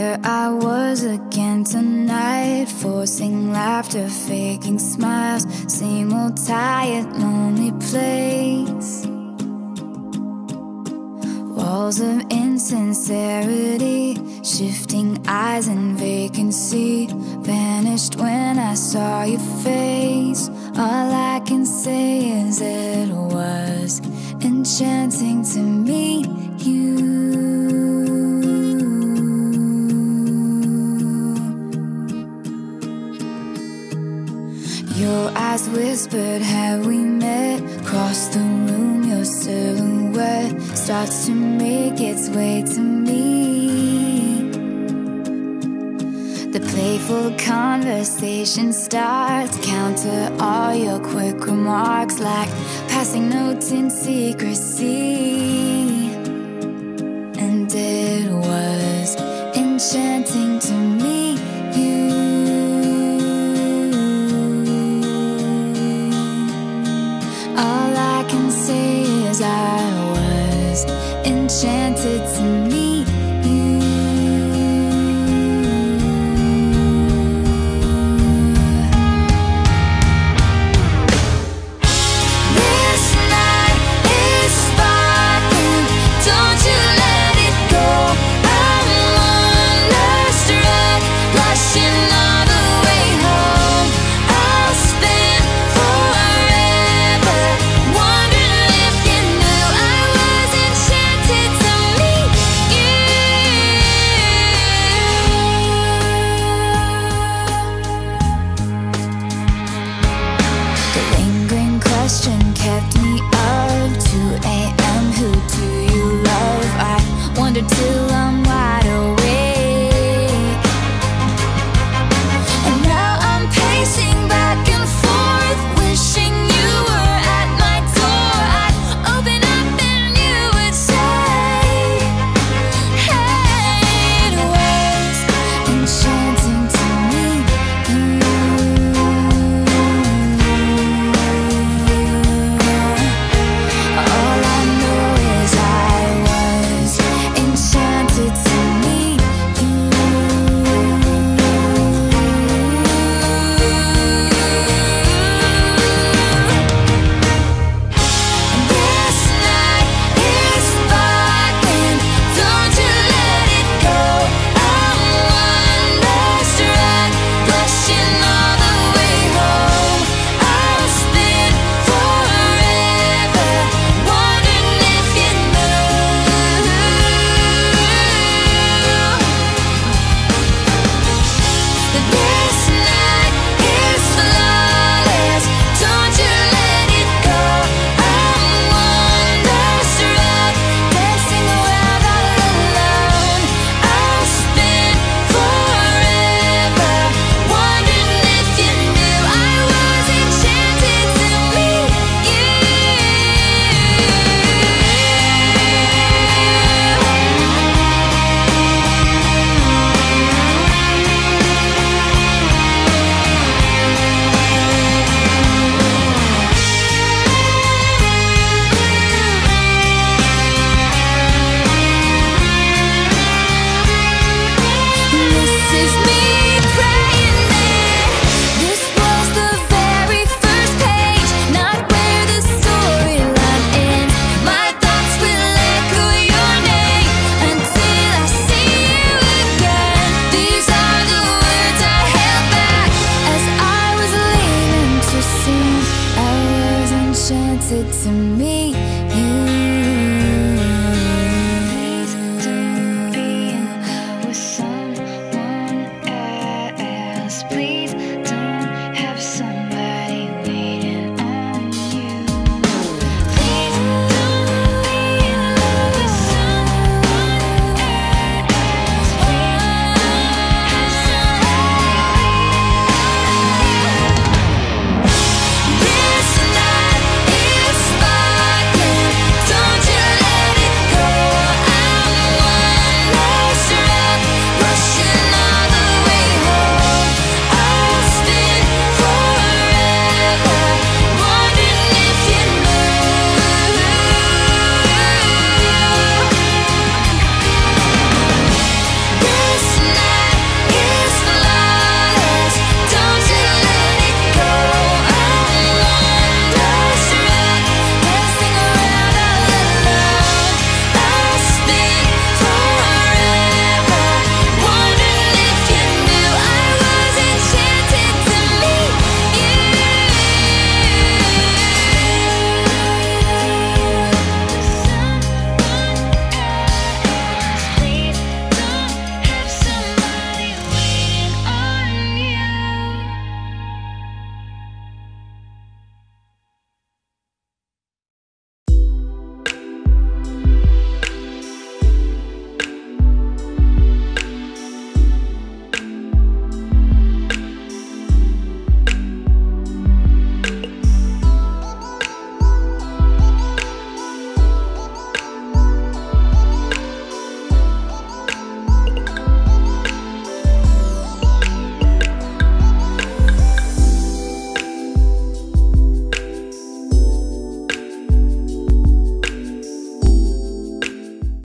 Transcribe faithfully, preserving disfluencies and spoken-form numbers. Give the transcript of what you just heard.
Here I was again tonight, forcing laughter, faking smiles. Same old tired, lonely place. Walls of insincerity, shifting eyes and vacancy. Vanished when I saw your face. All I can say is it was enchanting to meet you. Your eyes whispered, have we met? Across the room, your silhouette starts to make its way to me. The playful conversation starts, counter all your quick remarks like passing notes in secrecy. And it was enchanting to meet you. All I can say is I was enchanted to meet you. This night is sparkling, don't you let it go. I'm wonderstruck, blushing all the way home. I'll spend forever wondering if you knew I was enchanted to meet you. The lingering question kept me up. two a m Who do you love? I wonder till I'm wide awake. And now I'm pacing back and forth, wishing you were at my door. I'd open up and you would say, hey, it was enchanting to meet you. All I know is I was enchanted to meet you. This night is sparkling, don't you let it go. I'm wonderstruck, blushing all the way home. I'll spend forever wondering if you knew. This night is flawless, don't you let it go. I'm wonderstruck, dancing around all alone. I'll spend forever wondering if you knew I was enchanted to meet you. This is me praying that this was the very first page, not where the storyline ends. My thoughts will echo your name until I see you again. These are the words I held back as I was leaving too soon. I was enchanted to meet you. Please don't be in love with someone else. Please